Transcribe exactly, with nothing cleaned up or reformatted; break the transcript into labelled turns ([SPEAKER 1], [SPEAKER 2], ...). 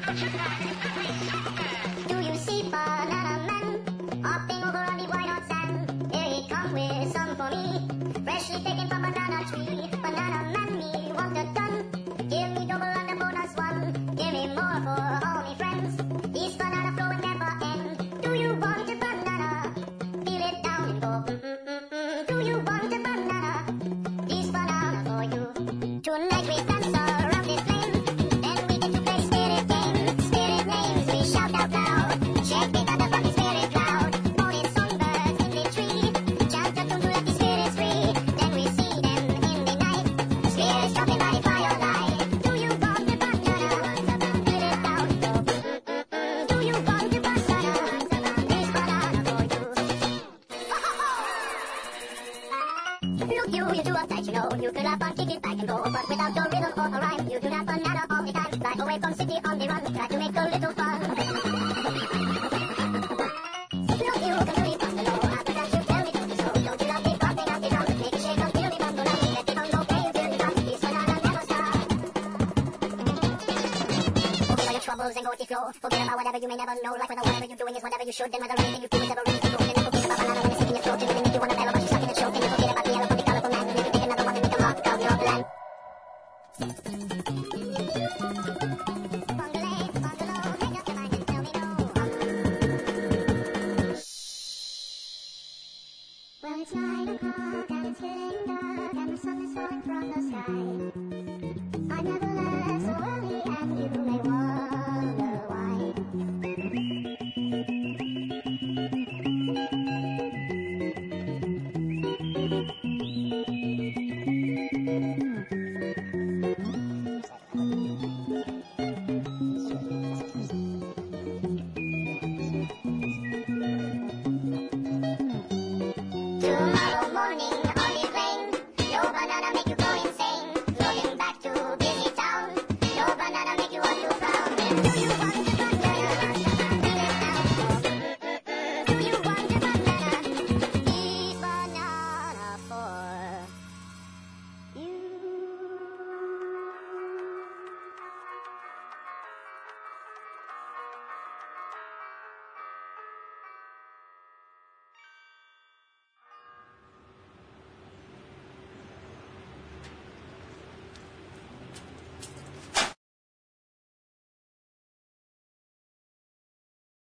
[SPEAKER 1] Do you see Banana Man hopping over on the white hot sand? Here he come with some for me, freshly taken from banana tree. Banana Man, me want a ton. Give me double and a bonus one. Give me more for all me friends. These banana flow will never end. Do you want a banana? Feel it down and go. Mm-mm-mm-mm. Do you want a banana? These banana for you. Tonight we dance around this flame. Then we get to play spirit game. Spirit names we shout out loud. Check the thunder from the spirit cloud. Morning songbirds in the tree. Chant a tune to let the spirits free. Then we see them in the night. Spirits dropping by the firelight. Do you want a banana? Feel it down and go. Mm-mm-mm. Do you want a banana? This banana for you. Look you, you're too uptight, you know. You could have fun, kick it back and go, but without your rhythm or a rhyme, you do not banana all the time. Fly away from city on the run, try to make a little fun. Look you, come to the bus below. After that you tell me to be slow. Don't you love the bumping of the drum? Make a shake of feel the bongo line. Let the bongo play until you come. This banana never stop. Forget all your troubles and go with the flow. Forget about whatever you may never know. Like whether whatever you're doing is whatever you should. Then whether anything you do is ever really so good. Then you forget about banana when it's in your throat. And it'll make you wanna bellow, but you're stuck in a choke. And you forget about the yellow from the colorful man. You can take another one and make a mark of your plan. Bungalow, bungalow, make up your mind and tell me no. Well, it's nine o'clock and it's getting dark and the sun is falling from the sky. I never left so early and you may wonder why. Tomorrow